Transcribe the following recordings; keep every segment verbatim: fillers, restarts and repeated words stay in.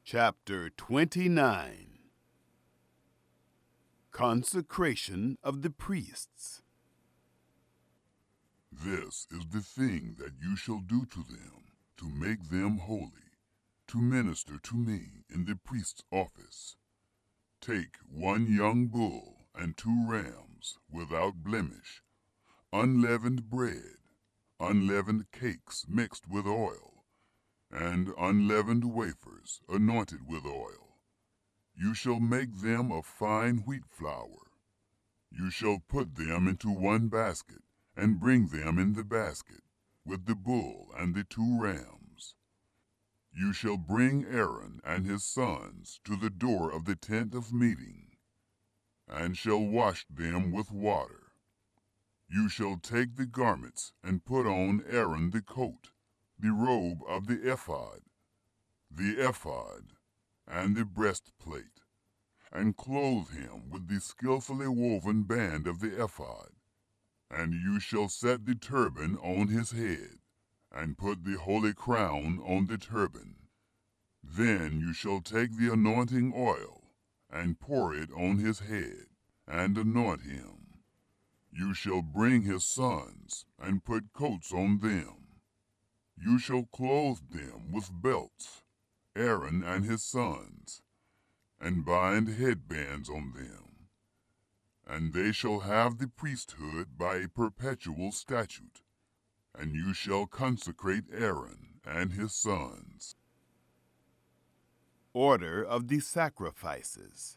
Chapter twenty-nine. Consecration of the Priests. This is the thing that you shall do to them, to make them holy, to minister to me in the priest's office. Take one young bull and two rams without blemish, unleavened bread, unleavened cakes mixed with oil, and unleavened wafers anointed with oil. You shall make them of fine wheat flour. You shall put them into one basket, and bring them in the basket, with the bull and the two rams. You shall bring Aaron and his sons to the door of the tent of meeting, and shall wash them with water. You shall take the garments and put on Aaron the coat, the robe of the ephod, the ephod, and the breastplate, and clothe him with the skillfully woven band of the ephod. And you shall set the turban on his head, and put the holy crown on the turban. Then you shall take the anointing oil, and pour it on his head, and anoint him. You shall bring his sons, and put coats on them. You shall clothe them with belts, Aaron and his sons, and bind headbands on them. And they shall have the priesthood by a perpetual statute, and you shall consecrate Aaron and his sons. Order of the Sacrifices.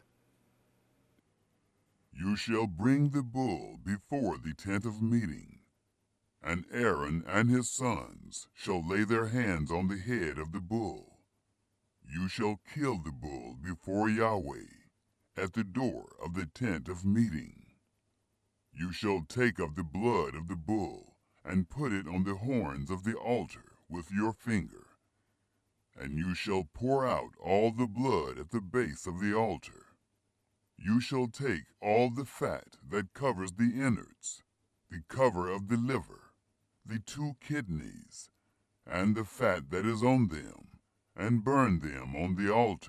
You shall bring the bull before the tent of meeting, and Aaron and his sons shall lay their hands on the head of the bull. You shall kill the bull before Yahweh, at the door of the tent of meeting. You shall take of the blood of the bull, and put it on the horns of the altar with your finger. And you shall pour out all the blood at the base of the altar. You shall take all the fat that covers the innards, the cover of the liver, the two kidneys, and the fat that is on them, and burn them on the altar.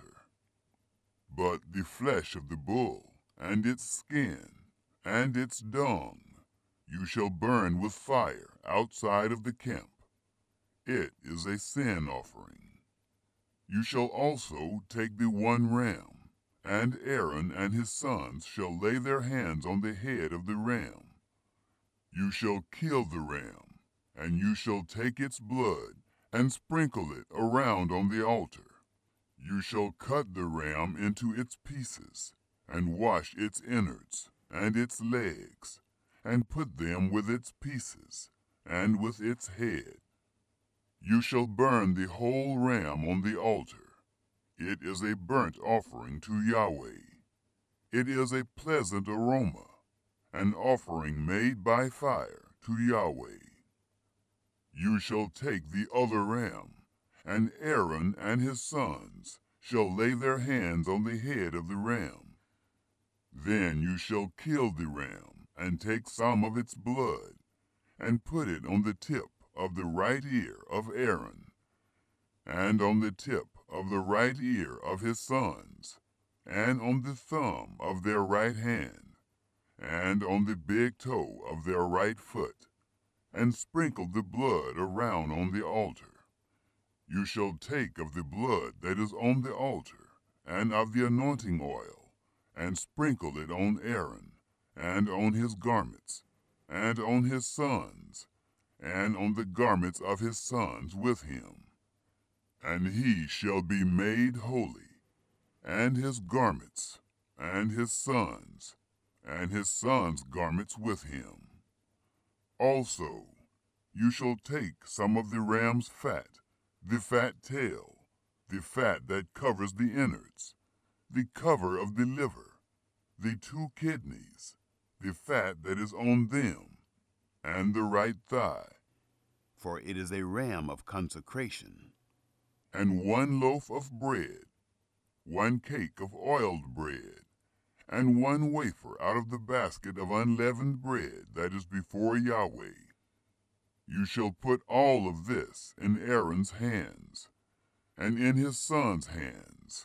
But the flesh of the bull, and its skin, and its dung, you shall burn with fire outside of the camp. It is a sin offering. You shall also take the one ram, and Aaron and his sons shall lay their hands on the head of the ram. You shall kill the ram, and you shall take its blood, and sprinkle it around on the altar. You shall cut the ram into its pieces, and wash its innards, and its legs, and put them with its pieces, and with its head. You shall burn the whole ram on the altar. It is a burnt offering to Yahweh. It is a pleasant aroma, an offering made by fire to Yahweh. You shall take the other ram, and Aaron and his sons shall lay their hands on the head of the ram. Then you shall kill the ram, and take some of its blood, and put it on the tip of the right ear of Aaron, and on the tip of the right ear of his sons, and on the thumb of their right hand, and on the big toe of their right foot, and sprinkle the blood around on the altar. You shall take of the blood that is on the altar, and of the anointing oil, and sprinkle it on Aaron, and on his garments, and on his sons, and on the garments of his sons with him. And he shall be made holy, and his garments, and his sons, and his sons' garments with him. Also, you shall take some of the ram's fat, the fat tail, the fat that covers the innards, the cover of the liver, the two kidneys, the fat that is on them, and the right thigh. For it is a ram of consecration. And one loaf of bread, one cake of oiled bread, and one wafer out of the basket of unleavened bread that is before Yahweh. You shall put all of this in Aaron's hands, and in his sons' hands,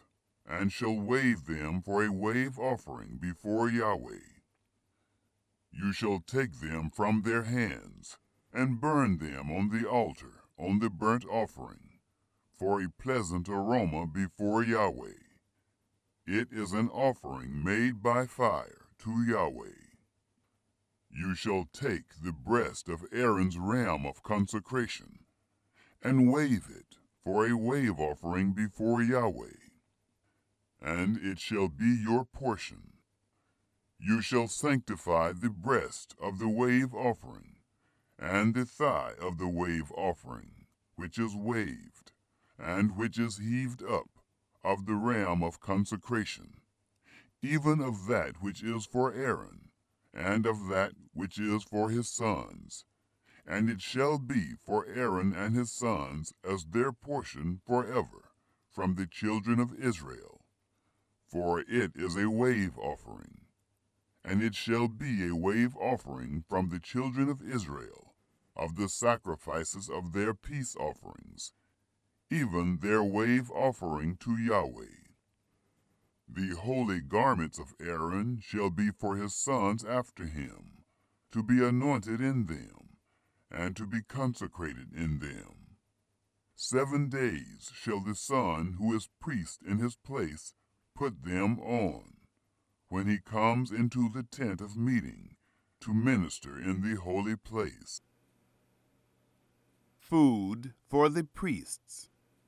and shall wave them for a wave offering before Yahweh. You shall take them from their hands, and burn them on the altar on the burnt offering, for a pleasant aroma before Yahweh. It is an offering made by fire to Yahweh. You shall take the breast of Aaron's ram of consecration, and wave it for a wave offering before Yahweh, and it shall be your portion. You shall sanctify the breast of the wave offering, and the thigh of the wave offering, which is waved, and which is heaved up, of the ram of consecration, even of that which is for Aaron, and of that which is for his sons. And it shall be for Aaron and his sons as their portion forever from the children of Israel, for it is a wave offering. And it shall be a wave offering from the children of Israel, of the sacrifices of their peace offerings, even their wave offering to Yahweh. The holy garments of Aaron shall be for his sons after him, to be anointed in them, and to be consecrated in them. Seven days shall the son who is priest in his place put them on, when he comes into the tent of meeting, to minister in the holy place. Food for the priests.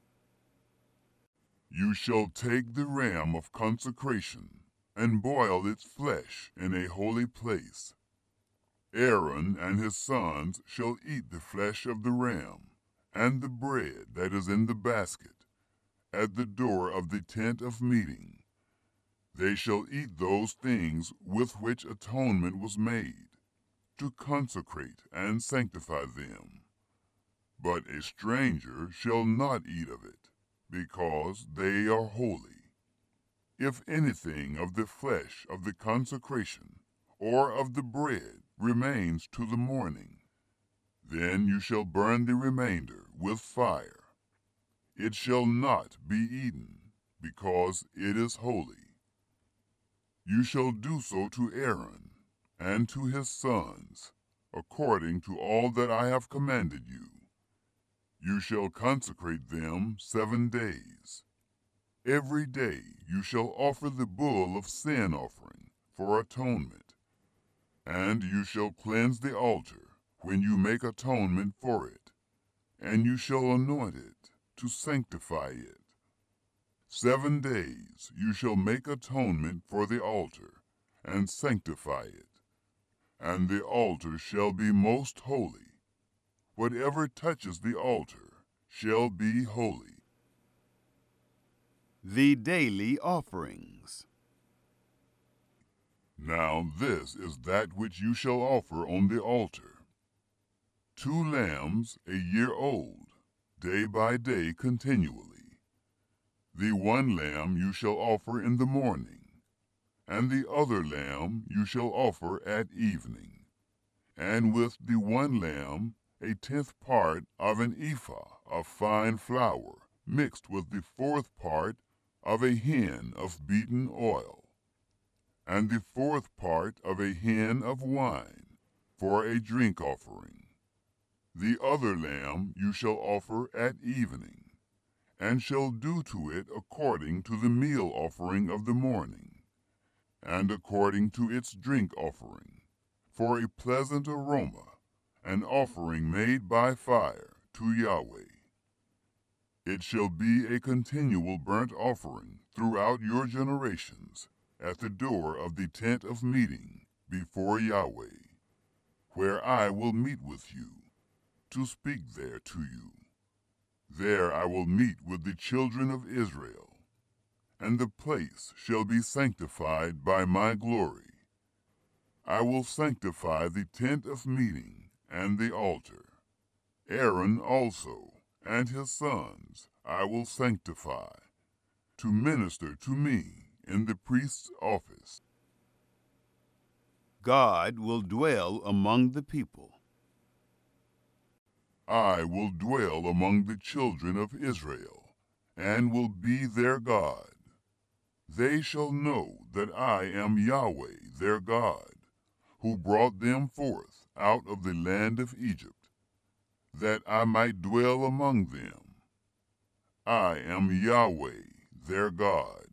You shall take the ram of consecration, and boil its flesh in a holy place. Aaron and his sons shall eat the flesh of the ram, and the bread that is in the basket, at the door of the tent of meeting. They shall eat those things with which atonement was made, to consecrate and sanctify them. But a stranger shall not eat of it, because they are holy. If anything of the flesh of the consecration, or of the bread, remains to the morning, then you shall burn the remainder with fire. It shall not be eaten, because it is holy. You shall do so to Aaron and to his sons, according to all that I have commanded you. You shall consecrate them seven days. Every day you shall offer the bull of sin offering for atonement, and you shall cleanse the altar when you make atonement for it, and you shall anoint it to sanctify it. Seven days you shall make atonement for the altar, and sanctify it, and the altar shall be most holy. Whatever touches the altar shall be holy. The daily offerings. Now this is that which you shall offer on the altar: two lambs a year old, day by day continually. The one lamb you shall offer in the morning, and the other lamb you shall offer at evening, and with the one lamb a tenth part of an ephah of fine flour, mixed with the fourth part of a hin of beaten oil, and the fourth part of a hin of wine, for a drink offering. The other lamb you shall offer at evening, and shall do to it according to the meal offering of the morning, and according to its drink offering, for a pleasant aroma, an offering made by fire to Yahweh. It shall be a continual burnt offering throughout your generations, at the door of the tent of meeting before Yahweh, where I will meet with you, to speak there to you. There I will meet with the children of Israel, and the place shall be sanctified by my glory. I will sanctify the tent of meeting and the altar. Aaron also and his sons I will sanctify, to minister to me in the priest's office. God will dwell among the people. I will dwell among the children of Israel, and will be their God. they shall know that I am Yahweh their God, who brought them forth out of the land of Egypt, that I might dwell among them. I am Yahweh their God.